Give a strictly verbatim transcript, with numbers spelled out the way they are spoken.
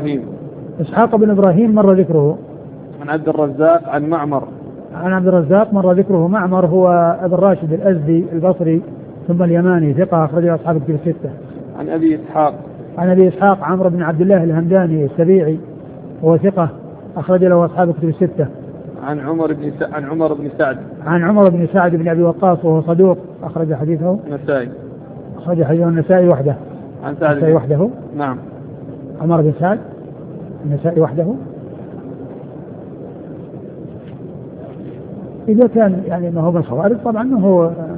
إبراهيم. إسحاق بن إبراهيم مر ذكره. عن عبد الرزاق عن معمر. عن عبد الرزاق مر ذكره. معمر هو أبو الراشد الأزدي البصري ثم اليماني ثقة أخرجه أصحاب الكتب الستة. عن أبي إسحاق. عن أبي إسحاق عمرو بن عبد الله الهمداني السبيعي وهو ثقة أخرج له أصحاب الكتب الستة. عن عمر بن س... عن عمر بن سعد. عن عمر بن سعد بن أبي وقاص وهو صدوق أخرج حديثه النسائي. أخرج حديثه النسائي وحده. عن سعد النسائي وحده. نعم. عمر بن سعد النسائي وحده. إذا كان يعني ما هو من الخوارج طبعا هو